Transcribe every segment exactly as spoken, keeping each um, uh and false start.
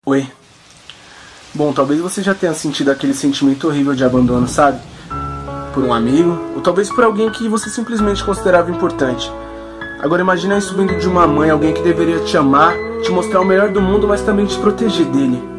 Oi. Bom, talvez você já tenha sentido aquele sentimento horrível de abandono, sabe? Por um amigo, ou talvez por alguém que você simplesmente considerava importante. Agora imagina isso vindo de uma mãe, alguém que deveria te amar, te mostrar o melhor do mundo, mas também te proteger dele.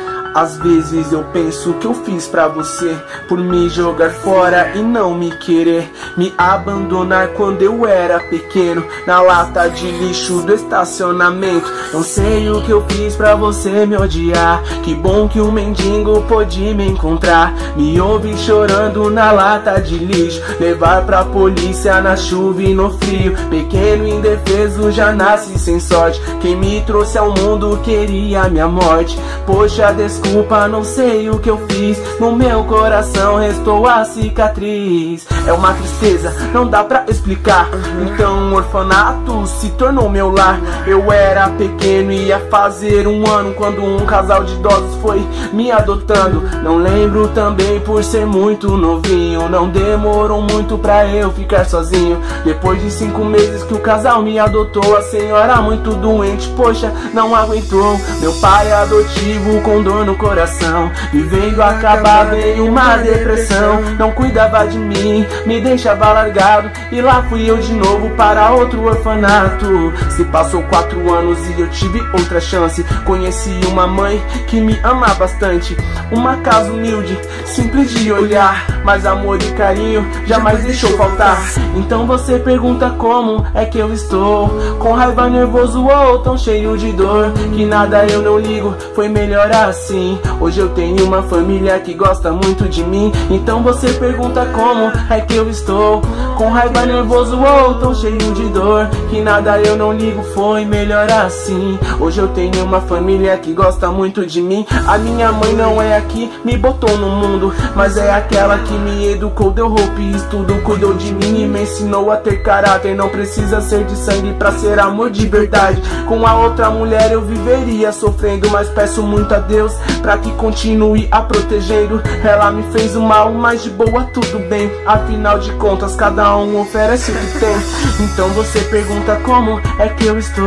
Às vezes eu penso o que eu fiz pra você, por me jogar fora e não me querer, me abandonar quando eu era pequeno, na lata de lixo do estacionamento. Não sei o que eu fiz pra você me odiar, que bom que um mendigo pôde me encontrar. Me ouve chorando na lata de lixo, levar pra polícia na chuva e no frio. Pequeno indefeso já nasce sem sorte, quem me trouxe ao mundo queria minha morte. Poxa, desculpa, não sei o que eu fiz, no meu coração restou a cicatriz. É uma tristeza, não dá pra explicar. Então o orfanato se tornou meu lar. Eu era pequeno e ia fazer um ano quando um casal de idosos foi me adotando. Não lembro também por ser muito novinho, não demorou muito pra eu ficar sozinho. Depois de cinco meses que o casal me adotou, a senhora muito doente, poxa, não aguentou. Meu pai adotivo com dor no coração, vivendo acabado em uma depressão. Não cuidava de mim, me deixava largado, e lá fui eu de novo para outro orfanato. Se passou quatro anos e eu tive outra chance, conheci uma mãe que me ama bastante. Uma casa humilde, simples de olhar, mas amor e carinho jamais deixou faltar. Então você pergunta como é que eu estou, com raiva, nervoso ou tão cheio de dor, que nada eu não ligo, foi melhor assim. Hoje eu tenho uma família que gosta muito de mim. Então você pergunta como é que eu estou, com raiva, nervoso ou tão cheio de dor, que nada eu não ligo, foi melhor assim. Hoje eu tenho uma família que gosta muito de mim. A minha mãe não é a que me botou no mundo, mas é aquela que me educou, deu roupa e estudo, cuidou de mim e me ensinou a ter caráter. Não precisa ser de sangue pra ser amor de verdade. Com a outra mulher eu viveria sofrendo, mas peço muito a Deus pra que continue a protegendo. Ela me fez o mal, mas de boa tudo bem, afinal de contas cada um oferece o que tem. Então você pergunta como é que eu estou,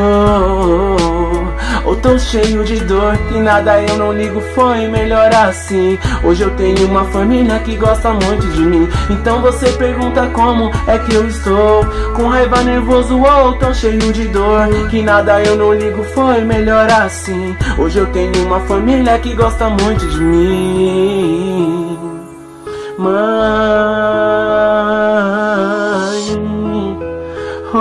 ou tão cheio de dor, que nada eu não ligo, foi melhor assim. Hoje eu tenho uma família que gosta muito de mim. Então você pergunta como é que eu estou, com raiva, nervoso ou tão cheio de dor, que nada eu não ligo, foi melhor assim. Hoje eu tenho uma família que gosta muito de mim. Mãe, oh,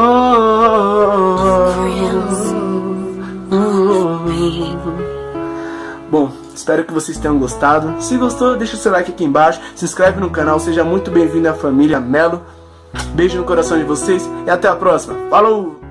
oh, oh. Bom, espero que vocês tenham gostado. Se gostou, deixa o seu like aqui embaixo, se inscreve no canal, seja muito bem-vindo à família Melo. Beijo no coração de vocês e até a próxima. Falou!